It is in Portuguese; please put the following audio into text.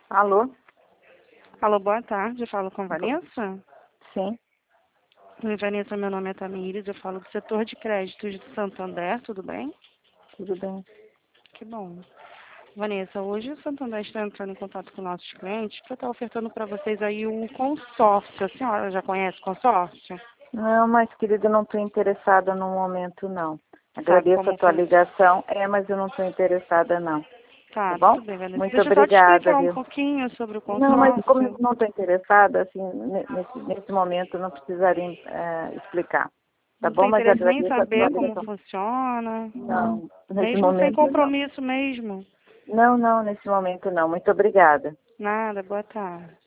Alô? Alô, boa tarde. Eu falo com Vanessa? Sim, Oi, Vanessa, meu nome é Tamires. Eu falo do setor de créditos de Santander, tudo bem? tudo bem. Que bom. Vanessa, hoje o Santander está entrando em contato com nossos clientes para estar ofertando para vocês aí um consórcio. A senhora já conhece consórcio? Não, mas querida, eu não estou interessada no momento, não. Sabe Agradeço a como tua funciona? ligação, mas eu não estou interessada, não. Tá Tá, bom? tudo bem, Vanessa. Muito Deixa eu só te obrigada, explicar um viu? pouquinho sobre o Não, mas como eu consórcio. não estou interessada, assim, nesse momento, não precisaria explicar. Tá Não bom? tem Mas interesse nem em agradeço a tua saber como ligação. funciona. Não, nesse Mesmo sem momento, não. compromisso mesmo. Não, nesse momento, não. Muito obrigada. Nada, boa tarde.